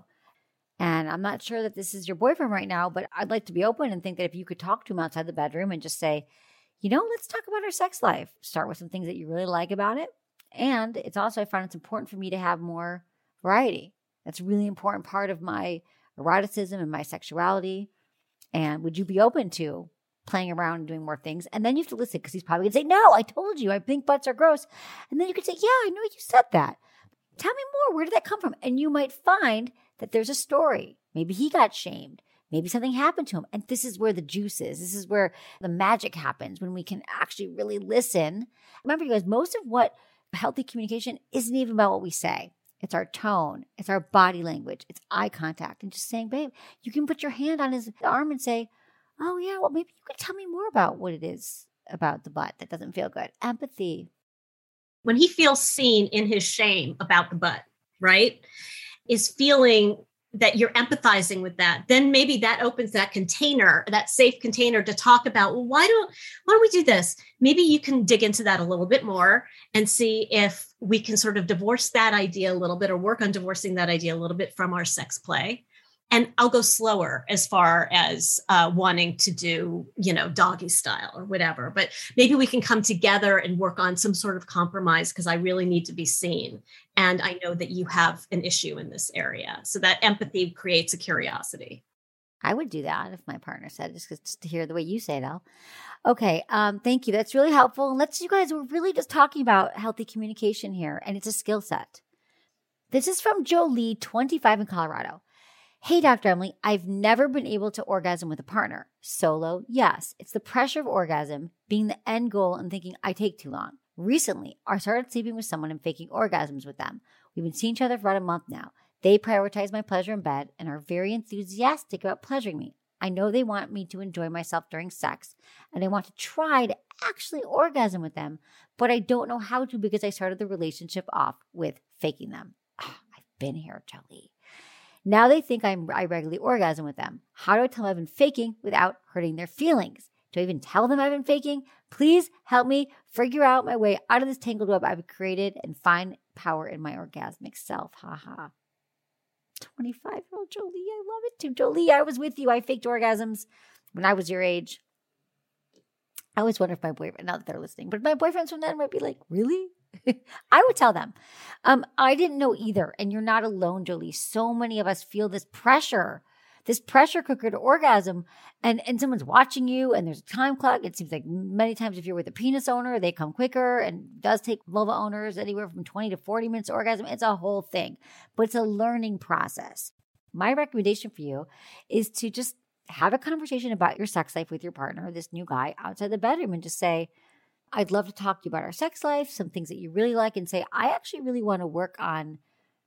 And I'm not sure that this is your boyfriend right now, but I'd like to be open and think that if you could talk to him outside the bedroom and just say, let's talk about our sex life. Start with some things that you really like about it. And it's also, I find it's important for me to have more variety. That's a really important part of my eroticism and my sexuality. And would you be open to playing around and doing more things? And then you have to listen, because he's probably going to say, no, I told you, I think butts are gross. And then you could say, yeah, I know you said that. Tell me more. Where did that come from? And you might find that there's a story. Maybe he got shamed. Maybe something happened to him. And this is where the juice is. This is where the magic happens, when we can actually really listen. Remember, you guys, most of what healthy communication isn't even about what we say. It's our tone. It's our body language. It's eye contact. And just saying, babe, you can put your hand on his arm and say, oh, yeah, well, maybe you could tell me more about what it is about the butt that doesn't feel good. Empathy. When he feels seen in his shame about the butt, right, is feeling that you're empathizing with that, then maybe that opens that container, that safe container to talk about, well, why don't we do this? Maybe you can dig into that a little bit more and see if we can sort of divorce that idea a little bit, or work on divorcing that idea a little bit from our sex play. And I'll go slower as far as wanting to do, doggy style or whatever. But maybe we can come together and work on some sort of compromise, because I really need to be seen. And I know that you have an issue in this area. So that empathy creates a curiosity. I would do that if my partner said it, just to hear the way you say it, Al. Okay, thank you. That's really helpful. And we're really just talking about healthy communication here, and it's a skill set. This is from Jolie, 25 in Colorado. Hey, Dr. Emily, I've never been able to orgasm with a partner. Solo, yes. It's the pressure of orgasm being the end goal and thinking I take too long. Recently, I started sleeping with someone and faking orgasms with them. We've been seeing each other for about a month now. They prioritize my pleasure in bed and are very enthusiastic about pleasuring me. I know they want me to enjoy myself during sex, and I want to try to actually orgasm with them, but I don't know how to because I started the relationship off with faking them. I've been here, Jolie. Now they think I regularly orgasm with them. How do I tell them I've been faking without hurting their feelings? Do I even tell them I've been faking? Please help me figure out my way out of this tangled web I've created and find power in my orgasmic self. Ha. 25-year-old Jolie, I love it too. Jolie, I was with you. I faked orgasms when I was your age. I always wonder if my boyfriend, not that they're listening, but my boyfriends from then might be like, really? I would tell them. I didn't know either. And you're not alone, Jolie. So many of us feel this pressure this pressure cooker to orgasm, and someone's watching you and there's a time clock. It seems like many times if you're with a penis owner, they come quicker, and it does take vulva owners anywhere from 20 to 40 minutes to orgasm. It's a whole thing, but it's a learning process. My recommendation for you is to just have a conversation about your sex life with your partner, this new guy, outside the bedroom, and just say, I'd love to talk to you about our sex life, some things that you really like, and say, I actually really want to work on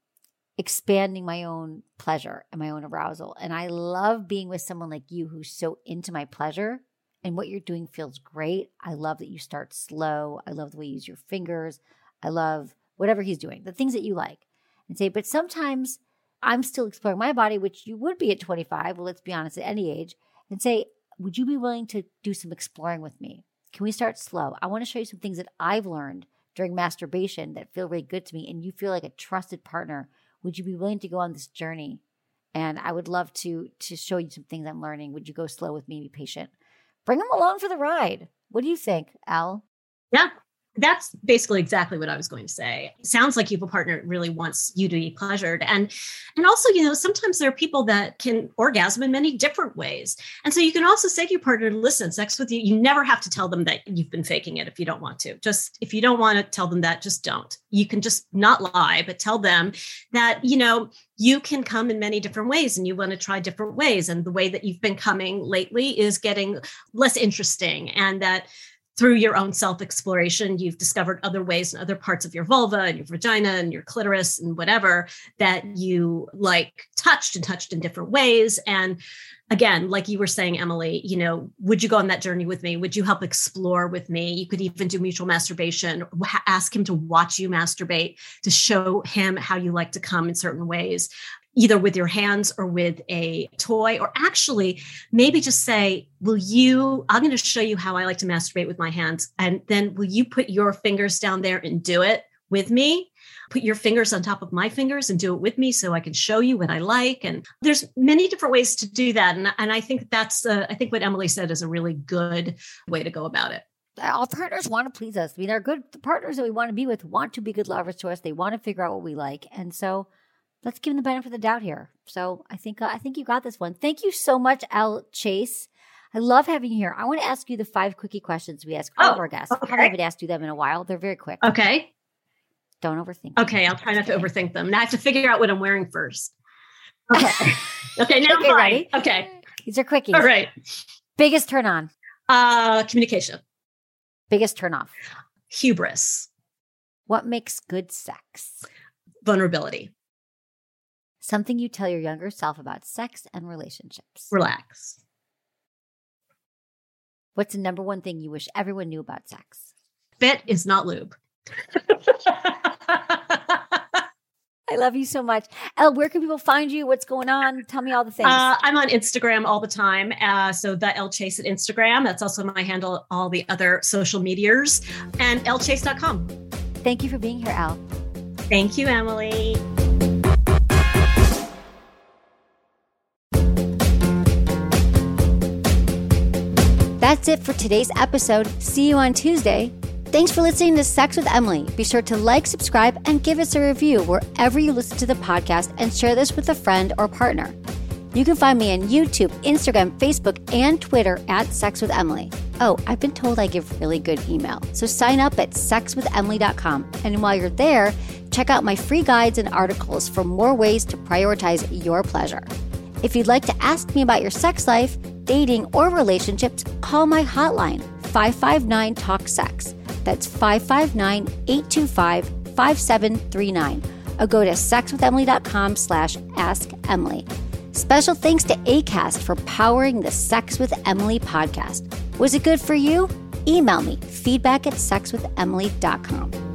expanding my own pleasure and my own arousal. And I love being with someone like you who's so into my pleasure, and what you're doing feels great. I love that you start slow. I love the way you use your fingers. I love whatever he's doing, the things that you like. And say, but sometimes I'm still exploring my body, which you would be at 25. Well, let's be honest, at any age. And say, would you be willing to do some exploring with me? Can we start slow? I want to show you some things that I've learned during masturbation that feel really good to me, and you feel like a trusted partner. Would you be willing to go on this journey? And I would love to show you some things I'm learning. Would you go slow with me, be patient? Bring them along for the ride. What do you think, Al? Yeah, that's basically exactly what I was going to say. It sounds like you have a partner that really wants you to be pleasured. And also, sometimes there are people that can orgasm in many different ways. And so you can also say to your partner, listen, sex with you never have to tell them that you've been faking it if you don't want to. Just if you don't want to tell them that, just don't. You can just not lie, but tell them that, you can come in many different ways and you want to try different ways. And the way that you've been coming lately is getting less interesting, and that through your own self-exploration, you've discovered other ways and other parts of your vulva and your vagina and your clitoris and whatever that you touched in different ways. And again, like you were saying, Emily, would you go on that journey with me? Would you help explore with me? You could even do mutual masturbation, ask him to watch you masturbate, to show him how you like to come in certain ways, either with your hands or with a toy, or actually maybe just say, I'm going to show you how I like to masturbate with my hands. And then will you put your fingers down there and do it with me? Put your fingers on top of my fingers and do it with me so I can show you what I like. And there's many different ways to do that. And I think I think what Emily said is a really good way to go about it. All partners want to please us. I mean, they're good. The partners that we want to be with want to be good lovers to us. They want to figure out what we like. And so let's give them the benefit of the doubt here. So I think you got this one. Thank you so much, Al Chase. I love having you here. I want to ask you the 5 quickie questions we ask all of our guests. Okay. I haven't asked you them in a while. They're very quick. Okay. Don't overthink. Okay, I'll try not to overthink them. Now I have to figure out what I'm wearing first. Okay. Okay, now I'm ready. Okay. These are quickies. All right. Biggest turn on? Communication. Biggest turn off? Hubris. What makes good sex? Vulnerability. Something you tell your younger self about sex and relationships? Relax. What's the number one thing you wish everyone knew about sex? Spit is not lube. I love you so much. Elle, where can people find you? What's going on? Tell me all the things. I'm on Instagram all the time. So the Elle Chase at Instagram. That's also my handle, all the other social medias, and ellechase.com. Thank you for being here, Elle. Thank you, Emily. That's it for today's episode. See you on Tuesday. Thanks for listening to Sex with Emily. Be sure to like, subscribe, and give us a review wherever you listen to the podcast, and share this with a friend or partner. You can find me on YouTube, Instagram, Facebook, and Twitter at Sex with Emily. Oh, I've been told I give really good email. So sign up at sexwithemily.com. And while you're there, check out my free guides and articles for more ways to prioritize your pleasure. If you'd like to ask me about your sex life, dating, or relationships, call my hotline, 559-TALK-SEX. That's 559-825-5739. Or go to sexwithemily.com/askemily. Special thanks to Acast for powering the Sex with Emily podcast. Was it good for you? Email me, feedback@sexwithemily.com.